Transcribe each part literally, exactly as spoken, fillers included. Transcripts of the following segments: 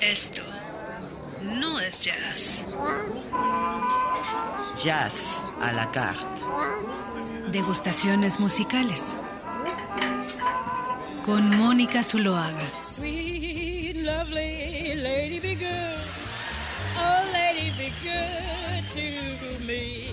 Esto no es jazz. Jazz à la carte. Degustaciones musicales. Con Mónica Zuloaga. Sweet, lovely lady, be good. Oh, lady, be good to me.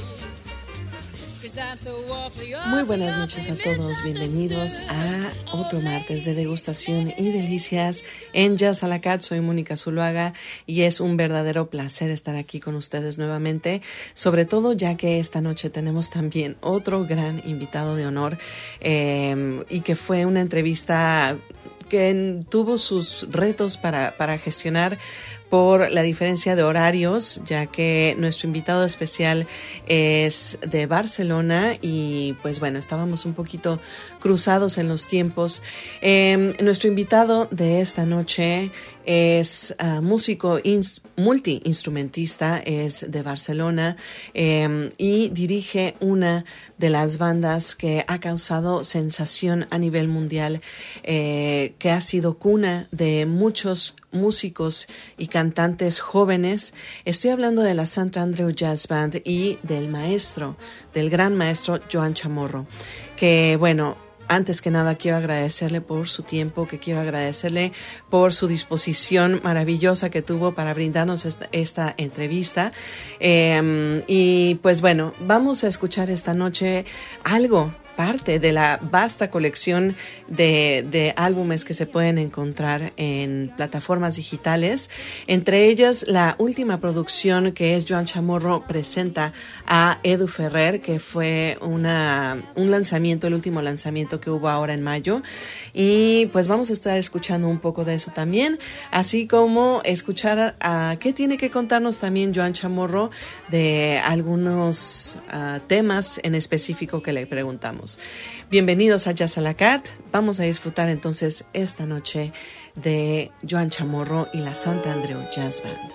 Muy buenas noches a todos, bienvenidos a otro martes de degustación y delicias en Jazz à la Carte. Soy Mónica Zuloaga y es un verdadero placer estar aquí con ustedes nuevamente, sobre todo ya que esta noche tenemos también otro gran invitado de honor eh, y que fue una entrevista que tuvo sus retos para, para gestionar por la diferencia de horarios, ya que nuestro invitado especial es de Barcelona y pues bueno, estábamos un poquito cruzados en los tiempos. Eh, nuestro invitado de esta noche es uh, músico ins- multiinstrumentista, es de Barcelona eh, y dirige una de las bandas que ha causado sensación a nivel mundial, eh, que ha sido cuna de muchos músicos y cantantes jóvenes. Estoy hablando de la Sant Andreu Jazz Band y del maestro, del gran maestro Joan Chamorro, que bueno, antes que nada quiero agradecerle por su tiempo, que quiero agradecerle por su disposición maravillosa que tuvo para brindarnos esta, esta entrevista. Eh, y pues bueno, vamos a escuchar esta noche algo, parte de la vasta colección de, de álbumes que se pueden encontrar en plataformas digitales. Entre ellas, la última producción que es Joan Chamorro presenta a Edu Ferrer, que fue una, un lanzamiento, el último lanzamiento que hubo ahora en mayo. Y pues vamos a estar escuchando un poco de eso también, así como escuchar a qué tiene que contarnos también Joan Chamorro de algunos uh, temas en específico que le preguntamos. Bienvenidos a Jazz à la Carte. Vamos a disfrutar entonces esta noche de Joan Chamorro y la Sant Andreu Jazz Band.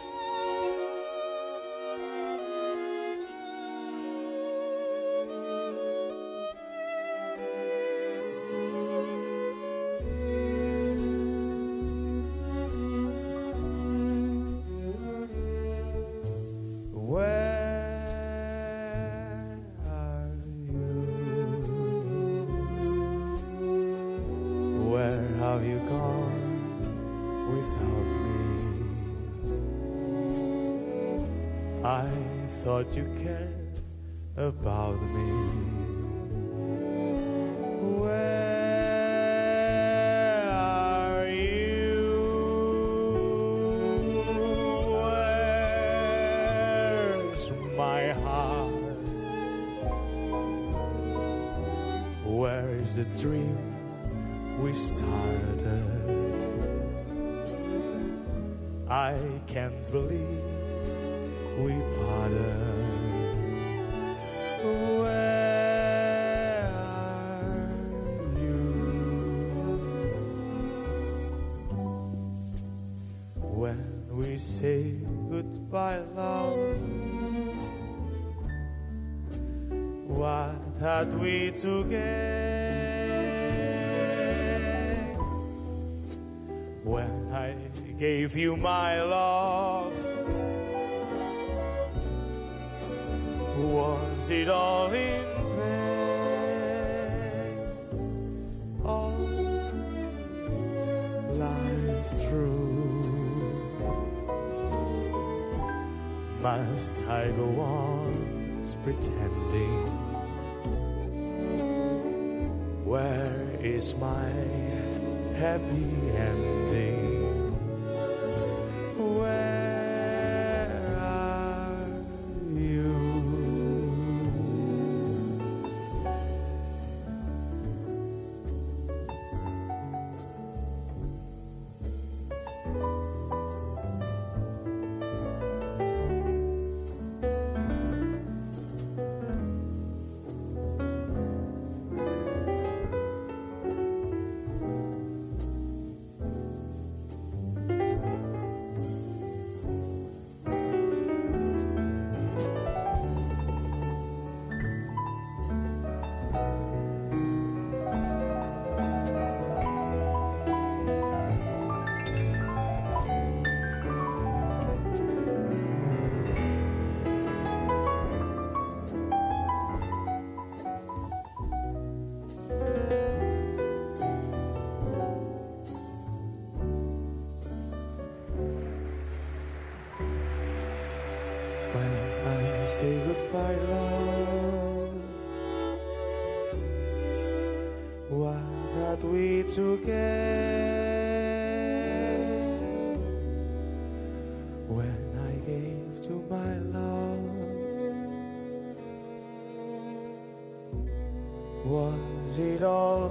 Thought you cared about me. Where are you? Where's my heart? Where is the dream we started? I can't believe we parted. Where are you? When we say goodbye, love, what had we to gain? When I gave you my love, was it all in vain? All lies through. Must I go on pretending? Where is my happy ending? say goodbye, love. What had we to get when I gave to my love? Was it all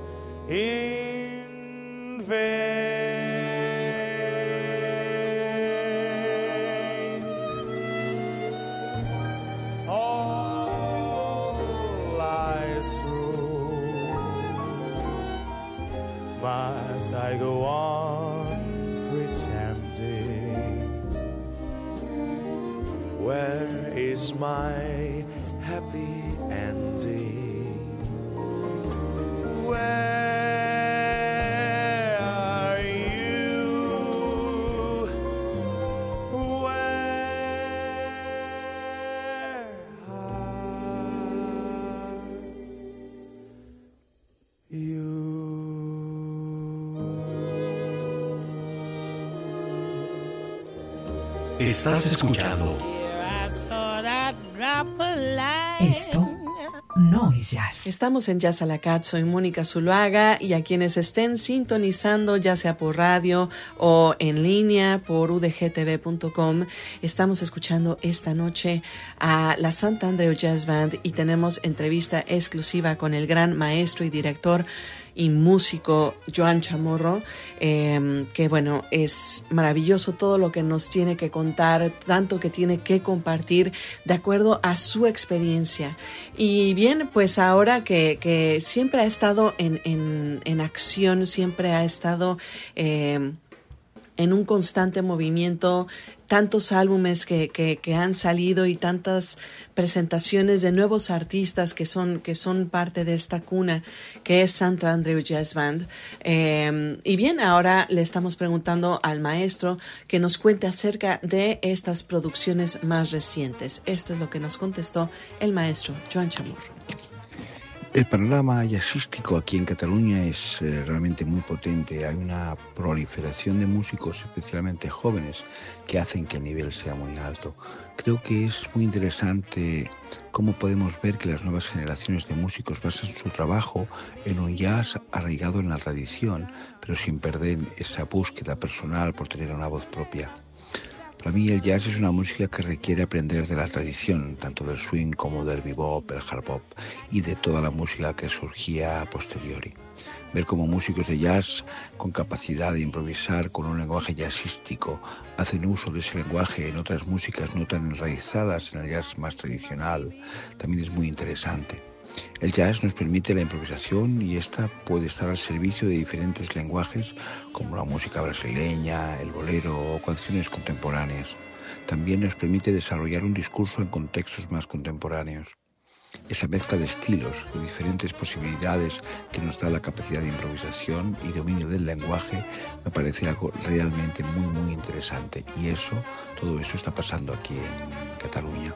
in vain? All lies through. Must I go on pretending? Where is my happy ending? Where are you? Where are you? Estás escuchando. Here I thought I'd drop a line. Esto no es jazz. Estamos en Jazz a la Carte, soy Mónica Zuluaga y a quienes estén sintonizando ya sea por radio o en línea por u d g t v punto com, estamos escuchando esta noche a la Sant'Andreu Jazz Band y tenemos entrevista exclusiva con el gran maestro y director y músico Joan Chamorro, eh, que bueno, es maravilloso todo lo que nos tiene que contar, tanto que tiene que compartir de acuerdo a su experiencia. Y bien, pues ahora que, que siempre ha estado en, en, en acción, siempre ha estado eh, en un constante movimiento, tantos álbumes que, que, que han salido y tantas presentaciones de nuevos artistas que son, que son parte de esta cuna que es Sant'Andreu Jazz Band. Eh, y bien, ahora le estamos preguntando al maestro que nos cuente acerca de estas producciones más recientes. Esto es lo que nos contestó el maestro Joan Chamorro. El panorama jazzístico aquí en Cataluña es eh, realmente muy potente. Hay una proliferación de músicos, especialmente jóvenes, que hacen que el nivel sea muy alto. Creo que es muy interesante cómo podemos ver que las nuevas generaciones de músicos basan su trabajo en un jazz arraigado en la tradición, pero sin perder esa búsqueda personal por tener una voz propia. Para mí el jazz es una música que requiere aprender de la tradición, tanto del swing como del bebop, el hard bop y de toda la música que surgía a posteriori. Ver cómo músicos de jazz con capacidad de improvisar con un lenguaje jazzístico hacen uso de ese lenguaje en otras músicas no tan enraizadas en el jazz más tradicional también es muy interesante. El jazz nos permite la improvisación y esta puede estar al servicio de diferentes lenguajes como la música brasileña, el bolero o canciones contemporáneas. También nos permite desarrollar un discurso en contextos más contemporáneos. Esa mezcla de estilos, de diferentes posibilidades que nos da la capacidad de improvisación y dominio del lenguaje me parece algo realmente muy muy interesante y eso, todo eso está pasando aquí en Cataluña.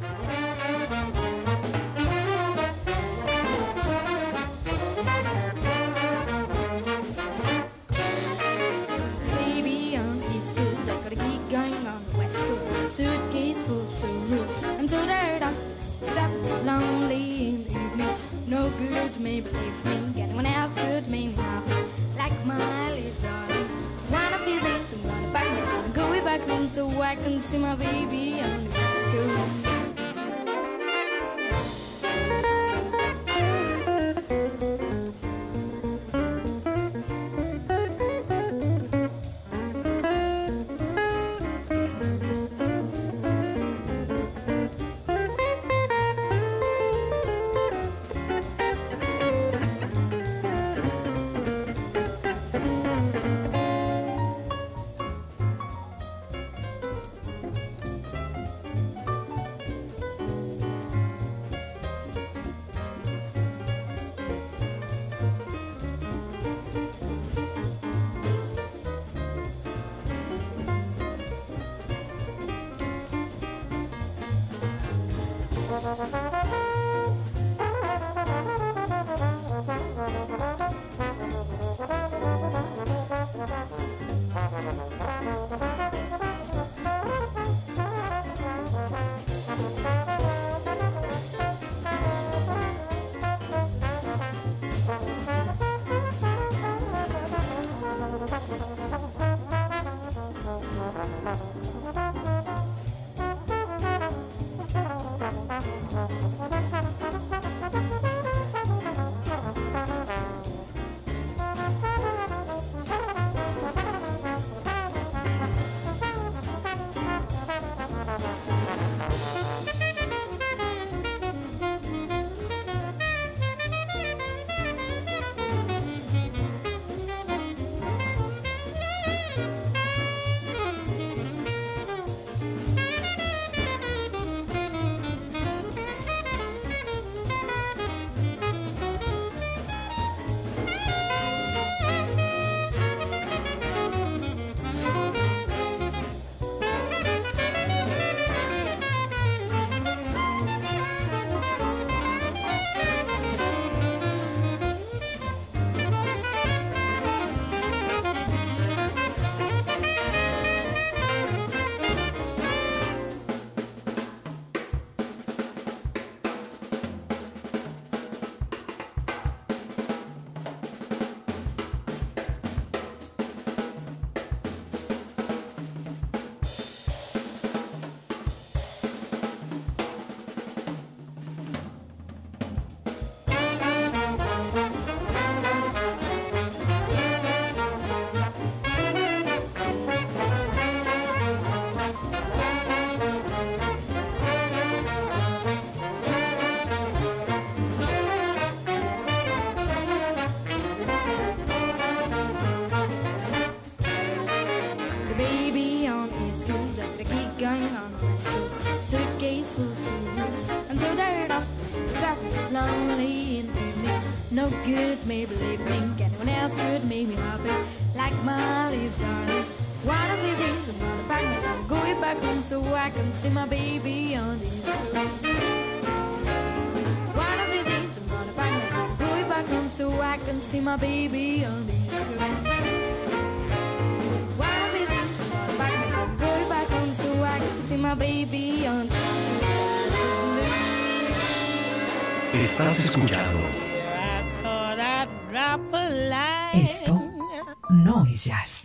No good to me, believe me. Anyone else good to me now. Like my little darling. One of these days I'm gonna back me home. Go way back home so I can see my baby on the school. No good, maybe leaving. Anyone else would make me happy, like my little darling. One of these days I'm gonna pack my I'm going back home so I can see my baby on this road. One of these days I'm gonna pack my I'm going back home so I can see my baby on this road. One of these days I'm gonna pack my I'm going back home so I can see my baby on this road. Estás escuchando. Esto no es jazz.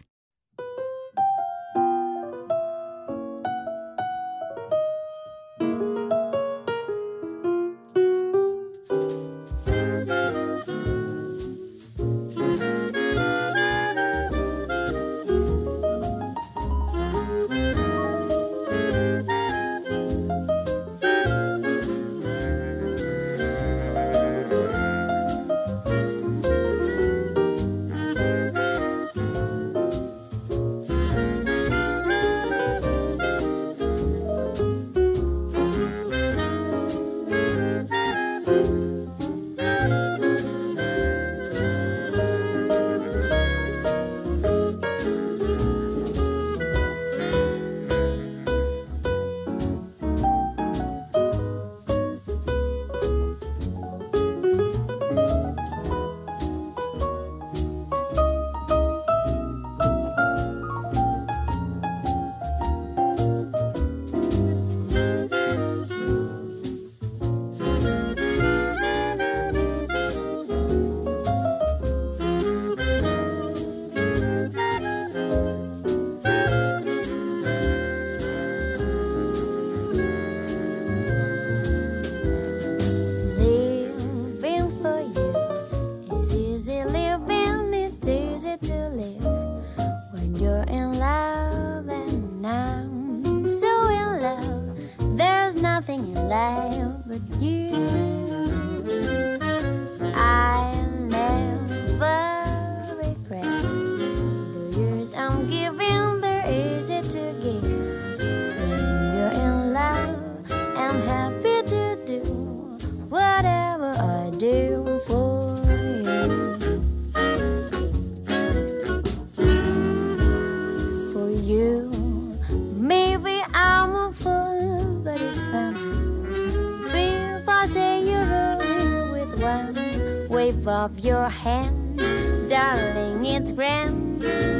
Of your hand, darling, it's grand.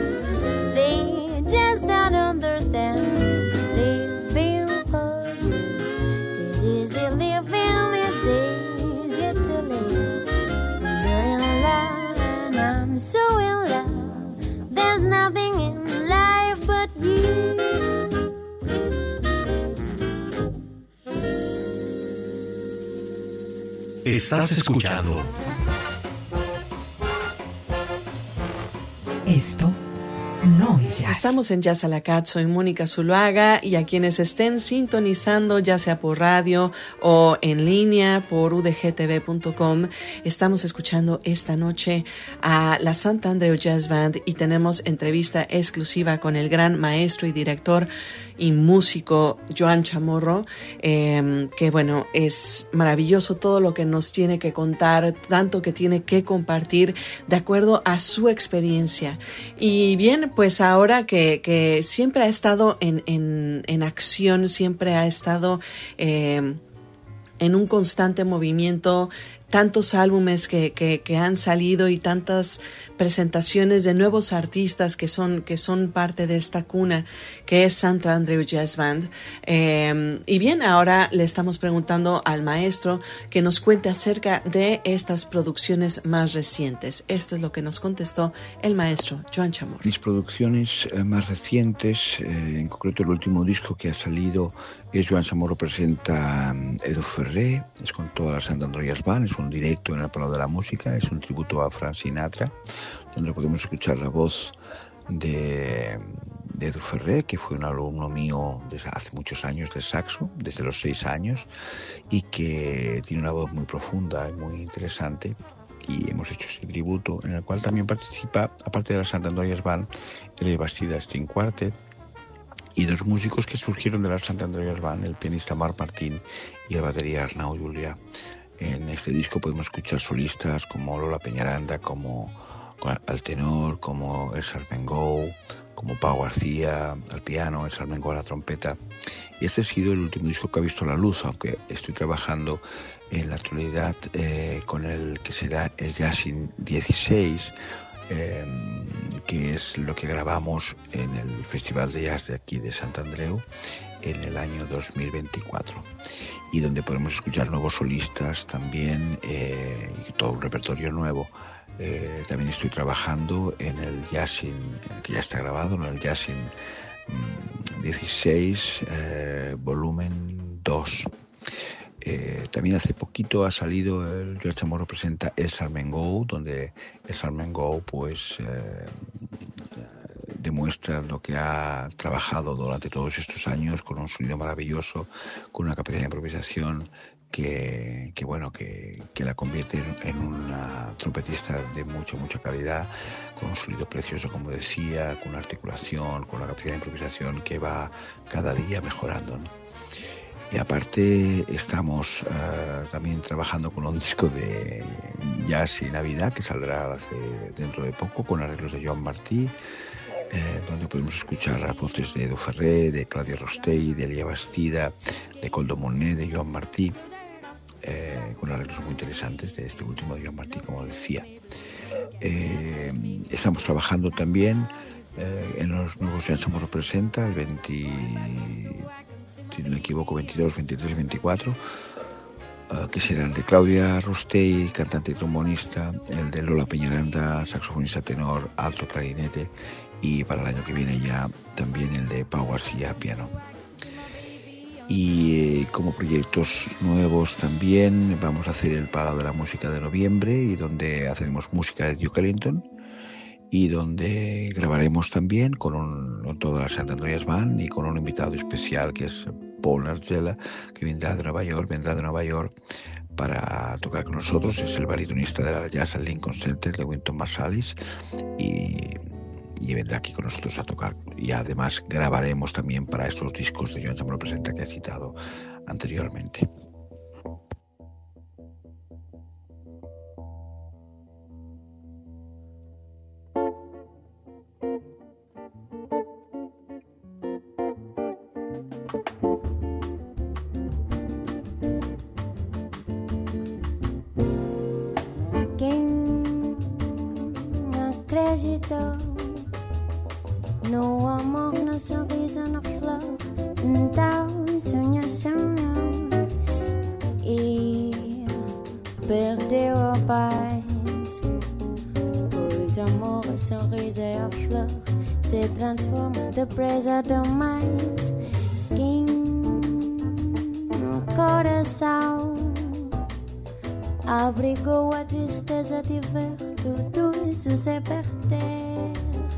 They just don't understand. Living for you is easy living. It is yet to live. When you're in love and I'm so in love, there's Estás escuchando. Esto no es jazz. Estamos en Jazz a la Carte, soy Mónica Zuluaga, y a quienes estén sintonizando, ya sea por radio o en línea por u d g t v punto com, estamos escuchando esta noche a la Sant Andreu Jazz Band y tenemos entrevista exclusiva con el gran maestro y director y músico Joan Chamorro, eh, que bueno, es maravilloso todo lo que nos tiene que contar, tanto que tiene que compartir de acuerdo a su experiencia. Y bien, pues ahora que, que siempre ha estado en, en, en acción, siempre ha estado eh, en un constante movimiento, tantos álbumes que, que, que han salido y tantas presentaciones de nuevos artistas que son, que son parte de esta cuna que es Sant Andreu Jazz Band. Eh, y bien, ahora le estamos preguntando al maestro que nos cuente acerca de estas producciones más recientes. Esto es lo que nos contestó el maestro Joan Chamorro. Mis producciones eh, más recientes, eh, en concreto el último disco que ha salido es Joan Chamorro presenta um, Edu Ferrer, es con toda la Sant Andreu Jazz Band, es un directo en el Palau de la Música, es un tributo a Frank Sinatra, donde podemos escuchar la voz de, de Edu Ferrer, que fue un alumno mío desde hace muchos años de saxo, desde los seis años, y que tiene una voz muy profunda y muy interesante. Y hemos hecho ese tributo, en el cual también participa, aparte de la Sant Andreu Jazz Band, el Bastida String Quartet, y dos músicos que surgieron de la Sant Andreu Jazz Band, el pianista Marc Martín y el batería Arnau Julià. En este disco podemos escuchar solistas como Lola Peñaranda, como al tenor, como el Sarmengou, como Pau García al piano, el Sarmengou a la trompeta. Y este ha sido el último disco que ha visto la luz, aunque estoy trabajando en la actualidad eh, con el que será el Jazzin dieciséis, eh, que es lo que grabamos en el Festival de Jazz de aquí de Sant Andreu en el año dos mil veinticuatro, y donde podemos escuchar nuevos solistas también, eh, y todo un repertorio nuevo. Eh, también estoy trabajando en el Jazzin, que ya está grabado, en el Jazzin dieciséis, eh, volumen dos. Eh, también hace poquito ha salido el Joan Chamorro presenta El Sarmengou, donde el Sarmengou pues eh, demuestra lo que ha trabajado durante todos estos años, con un sonido maravilloso, con una capacidad de improvisación que, que bueno que, que la convierte en, en una trompetista de mucha mucha calidad, con un sonido precioso, como decía, con una articulación, con una capacidad de improvisación que va cada día mejorando, ¿no? Y aparte estamos uh, también trabajando con un disco de jazz y Navidad que saldrá hace, dentro de poco, con arreglos de Joan Martí, eh, donde podemos escuchar las voces de Edu Ferrer, de Claudia Rostell, de Elia Bastida, de Coldo Monet, de Joan Martí, eh, con arreglos muy interesantes de este último de Joan Martí, como decía. Eh, estamos trabajando también eh, en los nuevos Joan Chamorro presenta, el veinte... si no me equivoco, veintidós, veintitrés y veinticuatro, uh, que será el de Claudia Rostell, cantante y trombonista, el de Lola Peñaranda, saxofonista tenor, alto clarinete, y para el año que viene ya también el de Pau García, piano. Y eh, como proyectos nuevos también vamos a hacer el Palau de la Música de noviembre, y donde haceremos música de Duke Ellington, y donde grabaremos también con, un, con toda la Sant Andreu Jazz Band y con un invitado especial que es Paul Nargela, que vendrá de Nueva York, vendrá de Nueva York para tocar con nosotros. Es el baritonista de la Jazz al Lincoln Center de Wynton Marsalis, y, y vendrá aquí con nosotros a tocar. Y además grabaremos también para estos discos de Joan Chamorro presenta que he citado anteriormente. No amor, no sorriso, no flor, então sonho-se meu e perdeu a paz. Pois amor, o sorriso e a flor se transformam depressa demais. Quem no coração abrigou a tristeza de ver tudo isso se perder.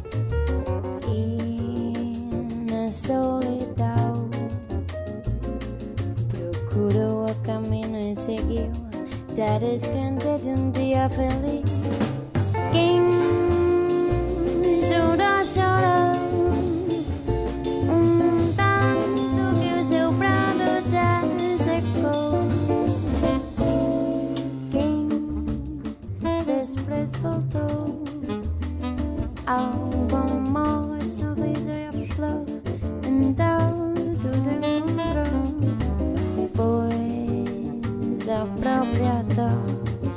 E na solidão procurou o caminho e seguiu, da descrente de um dia feliz. Quem chora, chora um tanto que o seu prado já secou. Quem depois voltou ao bom amor, sorriso e a flor, então tudo encontrou, pois a própria dor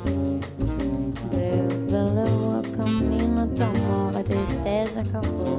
revelou o caminho do amor, a tristeza acabou.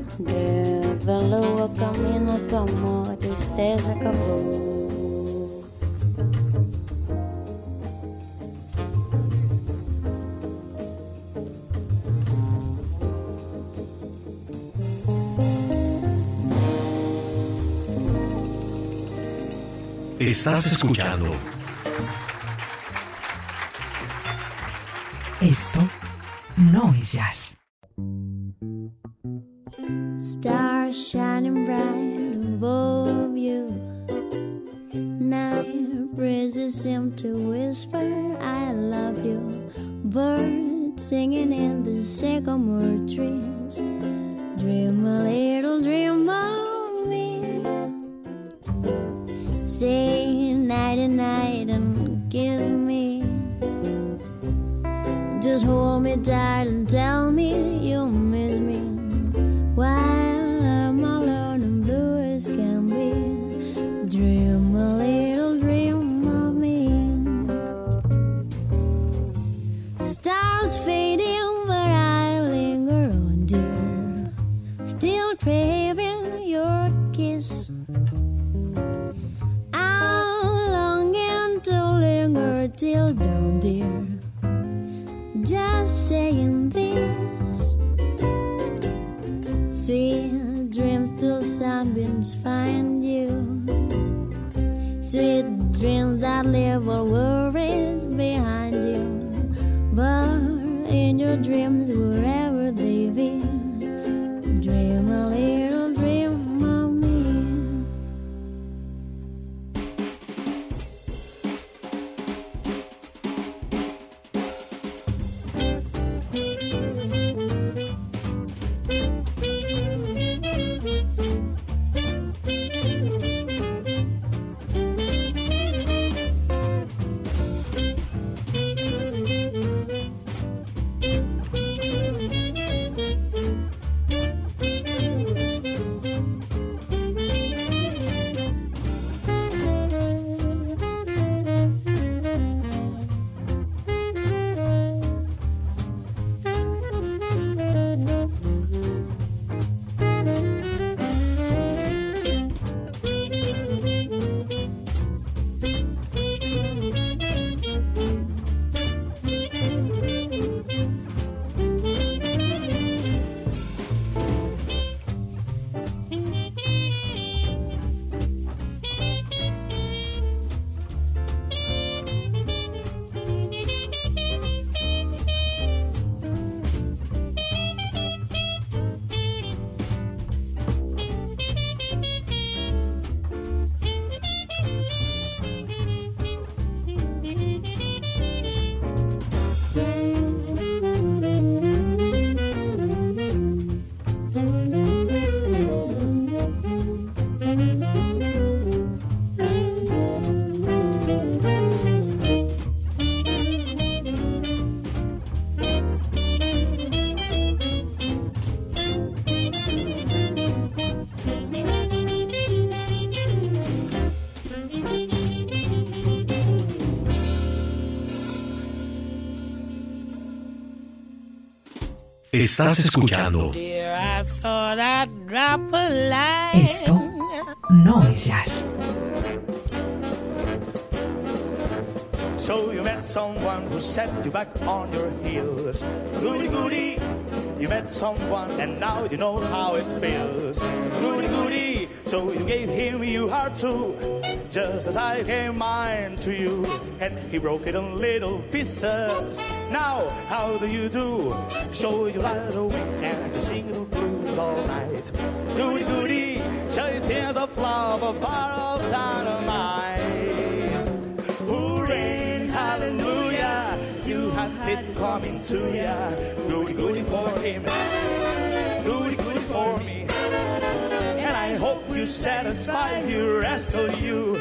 Revelou o caminho do amor, a tristeza acabou. Estás escuchando. Esto no es jazz. Stars shining bright above you. Night breezes seem to whisper, I love you. Birds singing in the sycamore trees. Dream a little dream of me. Say nighty night and kiss me. Just hold me tight and tell me you miss me. While I'm alone and blue as can be. Dream a little dream of me. Stars fading but I linger on, dear. Still craving your kiss. I'm longing to linger till dawn, dear. Just saying this. Sweet dreams till sunbeams find you. Sweet dreams that leave all worries behind you. But in your dreams, wherever they be, dream a little dream of me. Estás escuchando. Dear, I thought I'd drop a line. Esto no es jazz. So you met someone who set you back on your heels. Goody goody, you met someone and now you know how it feels. Goody goody, so you gave him your heart too, just as I gave mine to you, and he broke it in little pieces. Now, how do you do? Show you right away and you sing the blues all night. Goody goody, show you tears of love, a part of dynamite. Hooray, hallelujah, you had it coming to ya. Goody goody for him, goody goody for me. And I hope you satisfy your rascal you.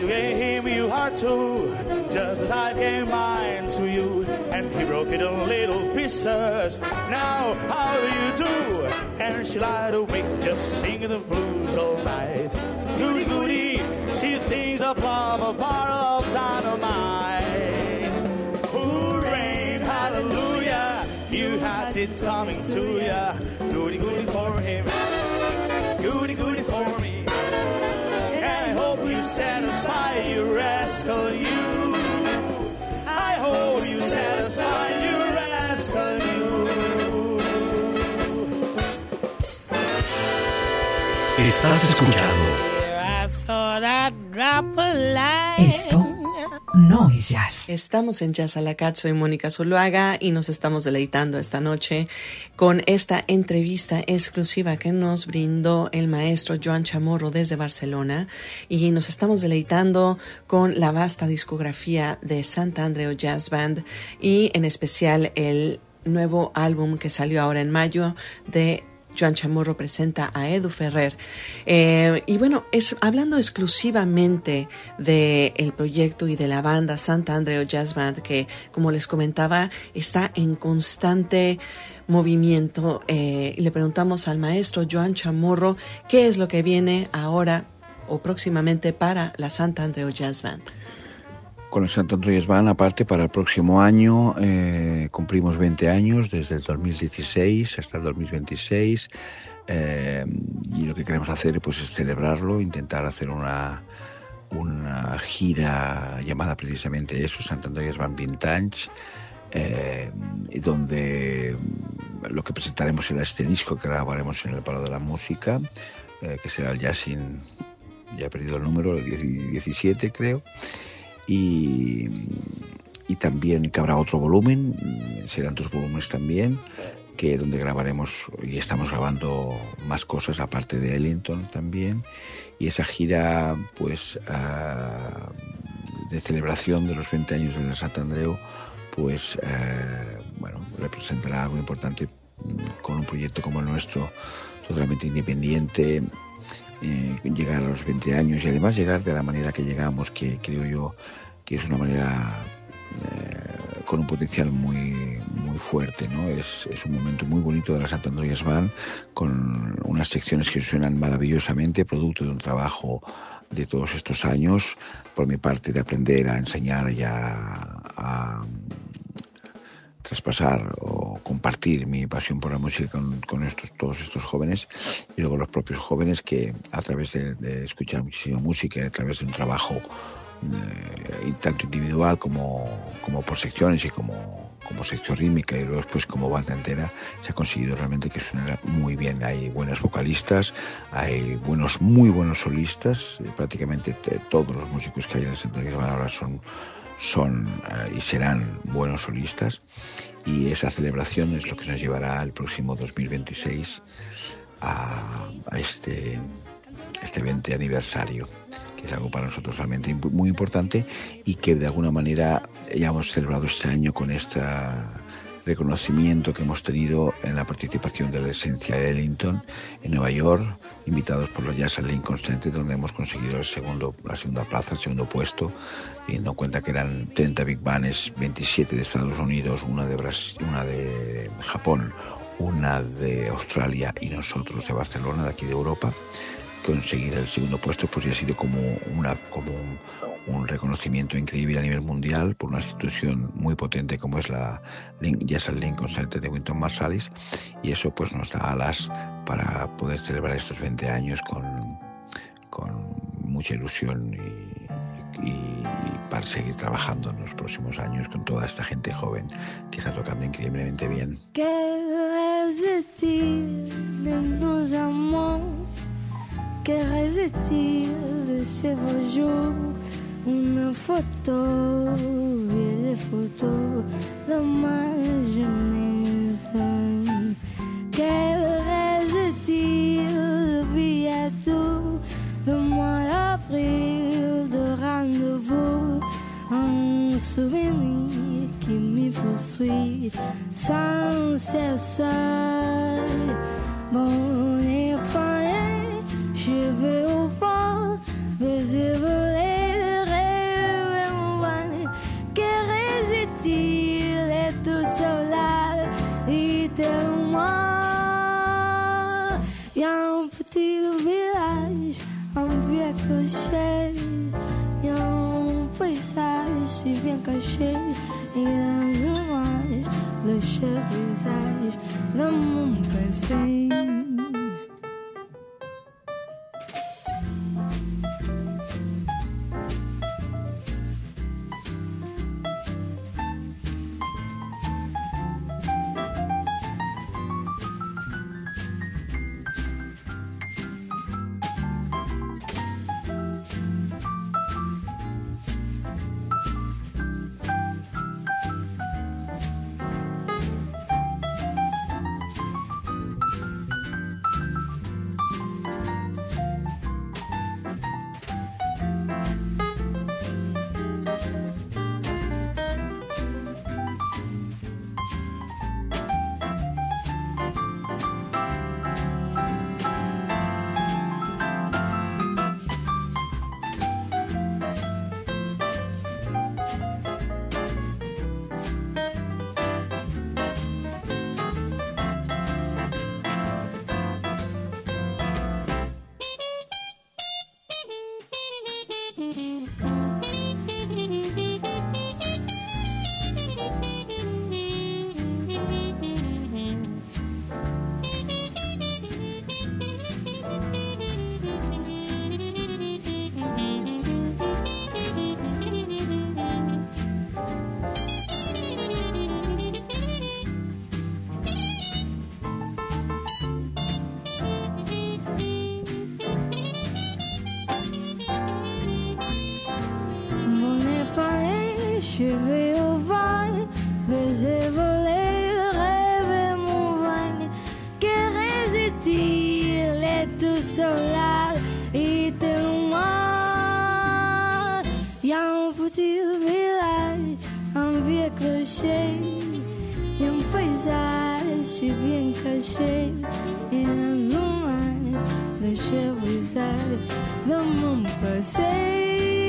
you gave him your heart too, just as I gave mine to you, and he broke it in little pieces. Now how do you do? And she lied awake just singing the blues all night. Goody goody, she thinks of love, a bottle of dynamite. Hooray, hallelujah, you had it coming to ya. Goody goody for him, goody goody for me. And I hope you satisfy your rascal you. I hope you satisfy your rascal you. Estás escuchando. Esto no es jazz. Estamos en Jazz a la Carte, soy Mónica Zuluaga y nos estamos deleitando esta noche con esta entrevista exclusiva que nos brindó el maestro Joan Chamorro desde Barcelona, y nos estamos deleitando con la vasta discografía de Sant Andreu Jazz Band y en especial el nuevo álbum que salió ahora en mayo de Joan Chamorro presenta a Edu Ferrer. Eh, y bueno, es hablando exclusivamente del proyecto y de la banda Sant Andreu Jazz Band, que, como les comentaba, está en constante movimiento. Eh, y le preguntamos al maestro Joan Chamorro qué es lo que viene ahora o próximamente para la Sant Andreu Jazz Band. Con el Sant Andreu Jazz Band, aparte, para el próximo año eh, cumplimos veinte años, desde el dos mil dieciséis hasta el dos mil veintiséis, eh, y lo que queremos hacer pues, es celebrarlo, intentar hacer una, una gira llamada precisamente eso, Sant Andreu Jazz Band Vintage, eh, donde lo que presentaremos será este disco que grabaremos en el Palau de la Música, eh, que será el Jazzin, ya he perdido el número, el diecisiete creo. Y, y también que habrá otro volumen, serán dos volúmenes también, que donde grabaremos y estamos grabando más cosas aparte de Ellington también, y esa gira pues uh, de celebración de los veinte años de Sant Andreu pues uh, bueno, representará algo importante con un proyecto como el nuestro, totalmente independiente. Eh, llegar a los veinte años y además llegar de la manera que llegamos, que creo yo que es una manera eh, con un potencial muy muy fuerte, ¿no? Es, es un momento muy bonito de la Sant Andreu Jazz Band, con unas secciones que suenan maravillosamente, producto de un trabajo de todos estos años, por mi parte, de aprender a enseñar y a, a traspasar o compartir mi pasión por la música con, con estos, todos estos jóvenes, y luego los propios jóvenes que a través de, de escuchar muchísima música, a través de un trabajo eh, tanto individual como, como por secciones y como, como sección rítmica y luego después como banda entera, se ha conseguido realmente que suene muy bien. Hay buenas vocalistas, hay buenos, muy buenos solistas, prácticamente todos los músicos que hay en el Sant Andreu ahora son son uh, y serán buenos solistas, y esa celebración es lo que nos llevará el próximo dos mil veintiséis a, a este, este veinte aniversario, que es algo para nosotros realmente muy importante y que de alguna manera ya hemos celebrado este año con este reconocimiento que hemos tenido en la participación de la esencia de Ellington en Nueva York, invitados por los Jazz at Lincoln Center, donde hemos conseguido el segundo, la segunda plaza, el segundo puesto, teniendo en cuenta que eran treinta big bands, veintisiete de Estados Unidos, una de Brasil, una de Japón, una de Australia y nosotros de Barcelona, de aquí de Europa. Conseguir el segundo puesto pues ya ha sido como una como un, un reconocimiento increíble a nivel mundial por una institución muy potente como es la Jazz at Lincoln Center de Wynton Marsalis, y eso pues nos da alas para poder celebrar estos veinte años con, con mucha ilusión y, y, y para seguir trabajando en los próximos años con toda esta gente joven que está tocando increíblemente bien. Que reste-t-il de nos amants? Que reste-t-il de ces beaux jours? Une photo et les photos de ma jeunesse. Que reste-t-il de bientôt de mois d'avril de rendez-vous? Un souvenir qui me poursuit sans cesse. Bon et fin, je vais au fond, vais voler un vieux clocher, il y a un paysage si bien caché, et dans un nuage, le cher visage de mon passé. Je vais au vent, vais voler, rêver mon vent. Que résiste-t-il et tout cela est tellement. Il y a un petit village, un vieux clocher, un paysage si bien caché, et dans un âge, le cher visage de mon passé.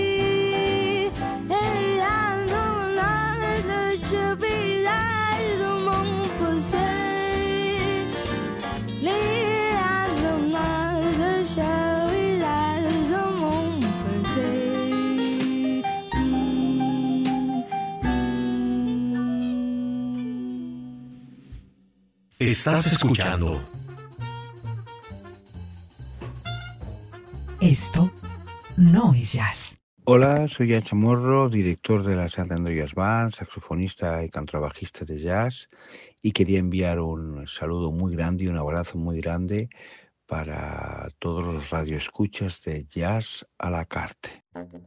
Je visage de mon passé, les animaux de ce visage de mon passé. Estás escuchando. Esto no es jazz. Hola, soy Jan Chamorro, director de la Santander Jazz Band, saxofonista y contrabajista de jazz, y quería enviar un saludo muy grande y un abrazo muy grande para todos los radioescuchas de Jazz à la carte.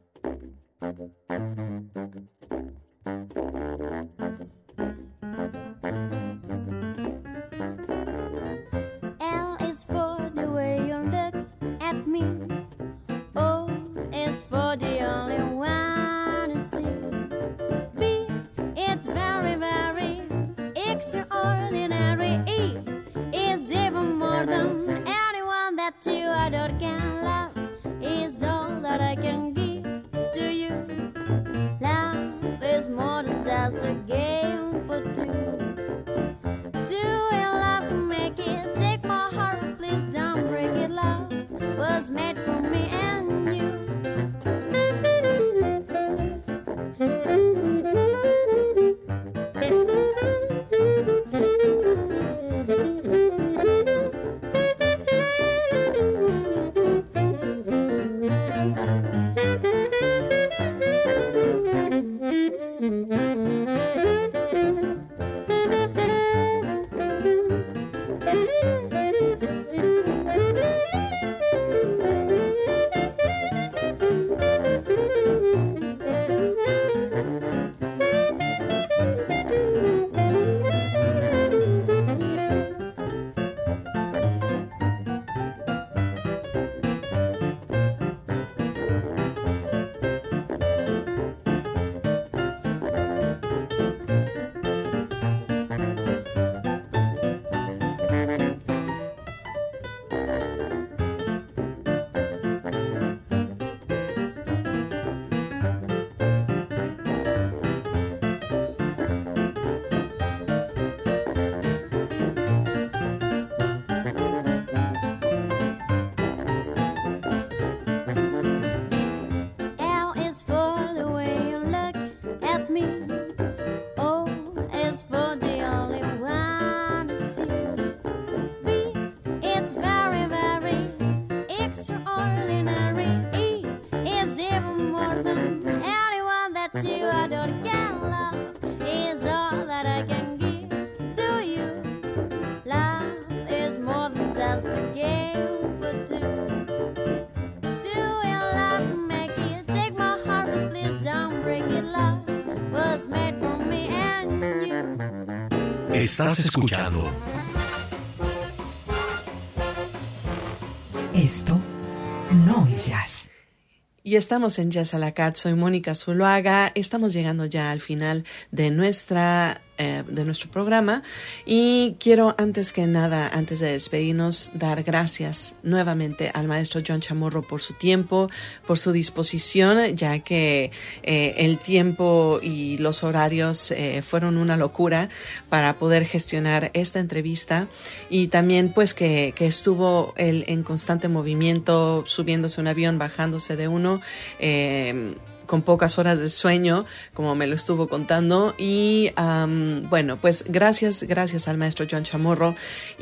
L is for the way you look at me. O is for the only one to see. V, it's very, very extraordinary. E is even more than anyone that you adore can love. Is all that I can give to you. Love is more than just a game for two. Estás escuchando. Esto no es jazz. Y estamos en Jazz a la Carte. Soy Mónica Zuloaga. Estamos llegando ya al final de nuestra eh, de nuestro programa y quiero antes que nada, antes de despedirnos, dar gracias nuevamente al maestro John Chamorro por su tiempo, por su disposición, ya que eh, el tiempo y los horarios eh, fueron una locura para poder gestionar esta entrevista, y también pues que, que estuvo él en constante movimiento, subiéndose un avión, bajándose de uno, eh, con pocas horas de sueño, como me lo estuvo contando. Y um, bueno, pues gracias, gracias al maestro John Chamorro.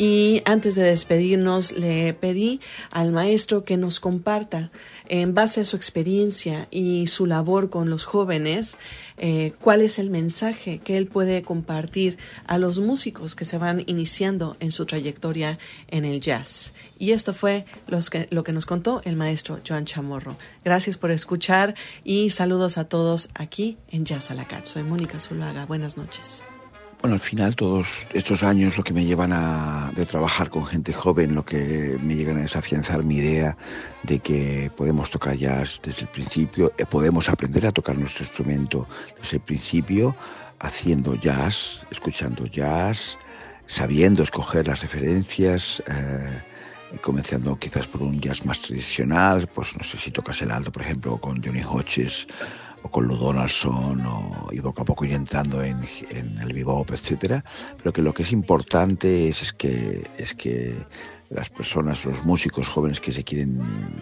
Y antes de despedirnos, le pedí al maestro que nos comparta, en base a su experiencia y su labor con los jóvenes, eh, cuál es el mensaje que él puede compartir a los músicos que se van iniciando en su trayectoria en el jazz. Y esto fue los que, lo que nos contó el maestro John Chamorro. Gracias por escuchar y saludos a todos aquí en Jazz a la Carte. Soy Mónica Zuloaga. Buenas noches. Bueno, al final todos estos años lo que me llevan a de trabajar con gente joven, lo que me llegan es afianzar mi idea de que podemos tocar jazz desde el principio, eh, podemos aprender a tocar nuestro instrumento desde el principio, haciendo jazz, escuchando jazz, sabiendo escoger las referencias, eh, comenzando quizás por un jazz más tradicional, pues no sé si tocas el alto, por ejemplo, con Johnny Hodges o con Lou Donaldson, o, y poco a poco ir entrando en, en el bebop, etcétera. Pero que lo que es importante es, es que es que las personas, los músicos jóvenes que se quieren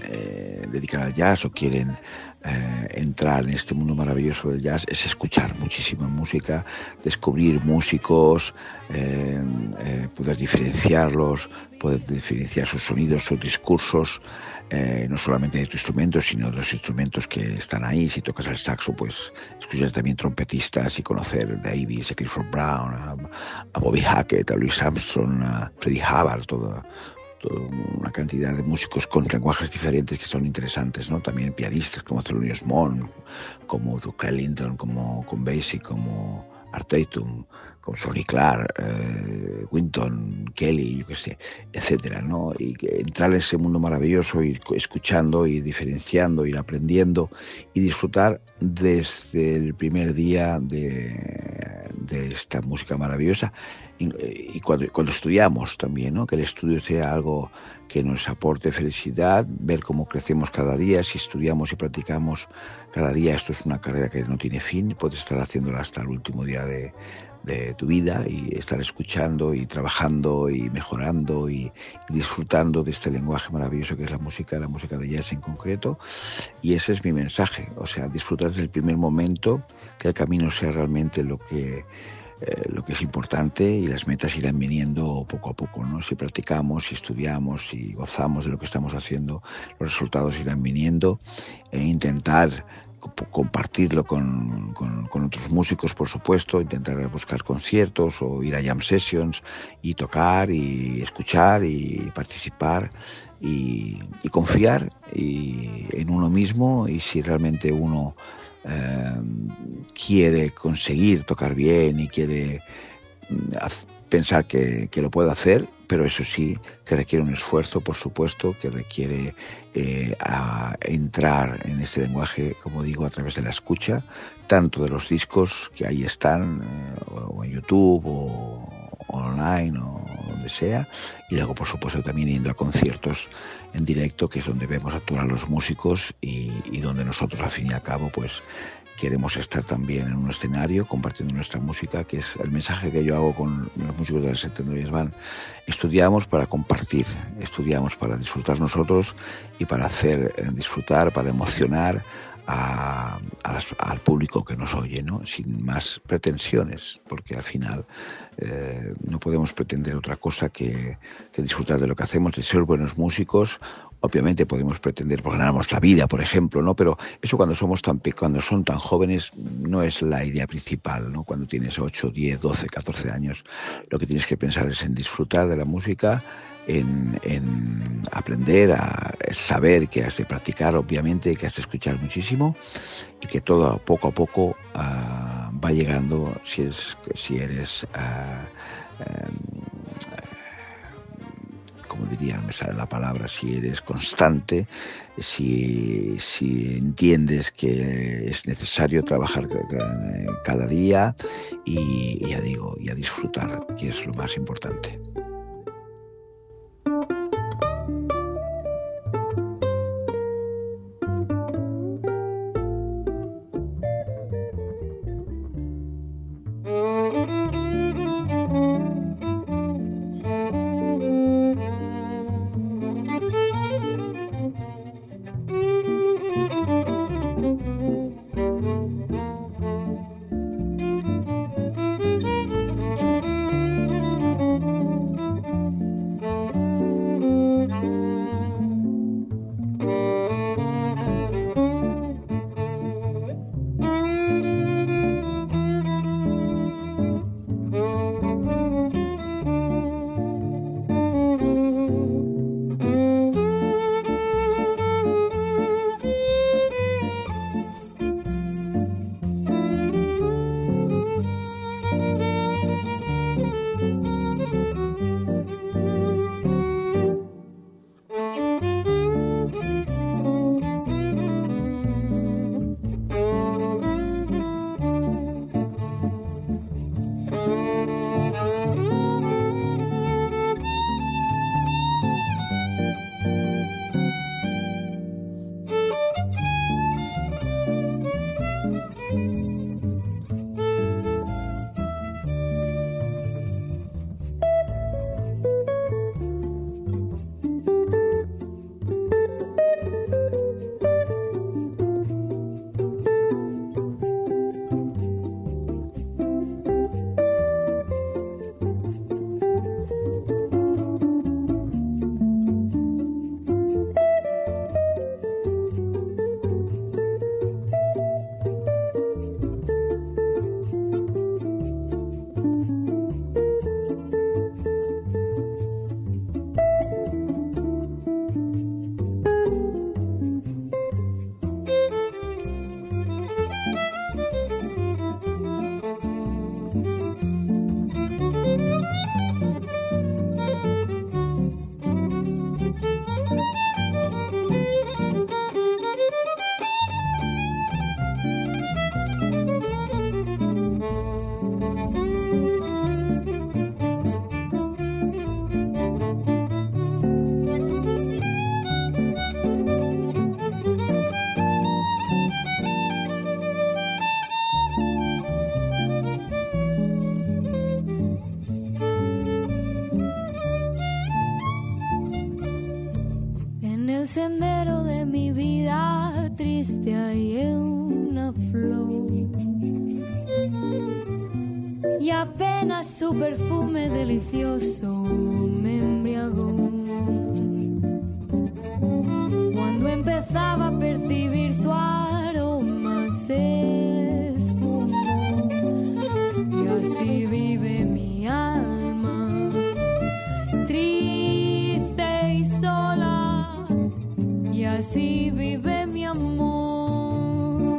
eh, dedicar al jazz o quieren eh, entrar en este mundo maravilloso del jazz, es escuchar muchísima música, descubrir músicos, eh, eh, poder diferenciarlos, poder diferenciar sus sonidos, sus discursos, eh, no solamente de tu instrumento, sino de los instrumentos que están ahí. Si tocas el saxo, pues escuchas también trompetistas y conocer a Davis, a Clifford Brown, a, a Bobby Hackett, a Louis Armstrong, a Freddie Hubbard, toda, toda una cantidad de músicos con lenguajes diferentes que son interesantes, ¿no? También pianistas como Thelonious Monk, como Duke Ellington, como Count Basie, como Art Tatum, como Sonny Clark, eh, Wynton, Kelly, yo qué sé, etcétera, ¿no? Y que entrar en ese mundo maravilloso, ir escuchando, ir diferenciando, ir aprendiendo y disfrutar desde el primer día de, de esta música maravillosa. Y, y cuando, cuando estudiamos también, ¿no? Que el estudio sea algo que nos aporte felicidad, ver cómo crecemos cada día. Si estudiamos y practicamos cada día, esto es una carrera que no tiene fin, puedes estar haciéndola hasta el último día de, de tu vida y estar escuchando y trabajando y mejorando y, y disfrutando de este lenguaje maravilloso que es la música, la música de jazz en concreto. Y ese es mi mensaje, o sea, disfrutar desde el primer momento, que el camino sea realmente lo que Eh, lo que es importante, y las metas irán viniendo poco a poco, ¿no? Si practicamos, si estudiamos, si gozamos de lo que estamos haciendo, los resultados irán viniendo. E intentar compartirlo con, con, con otros músicos, por supuesto, intentar buscar conciertos o ir a jam sessions y tocar y escuchar y participar y, y confiar y, en uno mismo, y si realmente uno eh, quiere conseguir tocar bien y quiere pensar que, que lo puede hacer, pero eso sí, que requiere un esfuerzo, por supuesto, que requiere eh, a entrar en este lenguaje, como digo, a través de la escucha, tanto de los discos que ahí están, eh, o en YouTube, o, o online, o donde sea, y luego, por supuesto, también yendo a conciertos en directo, que es donde vemos actuar a los músicos y, y donde nosotros, al fin y al cabo, pues queremos estar también en un escenario compartiendo nuestra música, que es el mensaje que yo hago con los músicos de la Setenta Band. Estudiamos para compartir, estudiamos para disfrutar nosotros y para hacer eh, disfrutar, para emocionar a, a las, al público que nos oye, ¿no? Sin más pretensiones, porque al final eh, no podemos pretender otra cosa que, que disfrutar de lo que hacemos, de ser buenos músicos. Obviamente podemos pretender por ganarnos la vida, por ejemplo, ¿no? Pero eso cuando somos tan cuando son tan jóvenes no es la idea principal, ¿no? Cuando tienes ocho, diez, doce, catorce años, lo que tienes que pensar es en disfrutar de la música, en, en aprender a saber que has de practicar, obviamente, que has de escuchar muchísimo, y que todo poco a poco uh, va llegando si, es, si eres uh, eh, como diría, no me sale la palabra, si eres constante, si, si entiendes que es necesario trabajar cada día y, y ya digo, y a disfrutar, que es lo más importante. Sendero de mi vida triste hay una flor y apenas su perfume delicioso me embriagó. Cuando empezaba a percibir su aroma se esfumó y así vive mi alma triste y sola. Y así vive mi amor,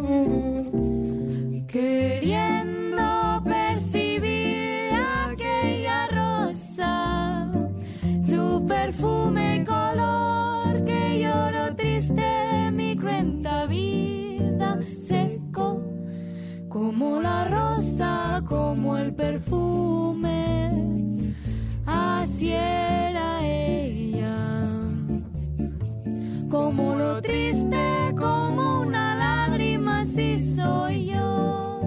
queriendo percibir aquella rosa, su perfume y color, que lloro triste mi cruenta vida, seco como la rosa, como el perfume, así era ella. Como lo triste, como una lágrima, así soy yo.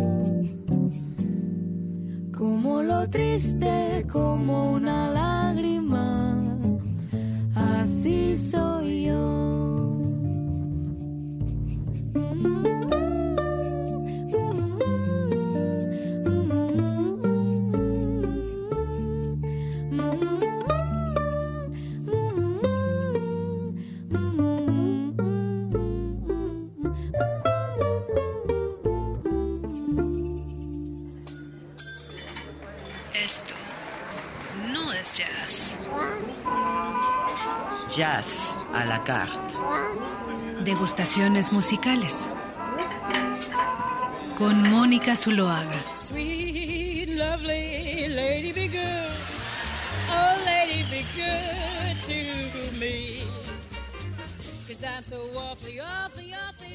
Como lo triste, como una lágrima, así soy yo. Esto no es jazz. Jazz à la carte. Degustaciones musicales. Con Mónica Zuloaga. sweet and lovely lady, be good. Oh, lady, be good to me. 'Cause I'm so awfully, awfully, awfully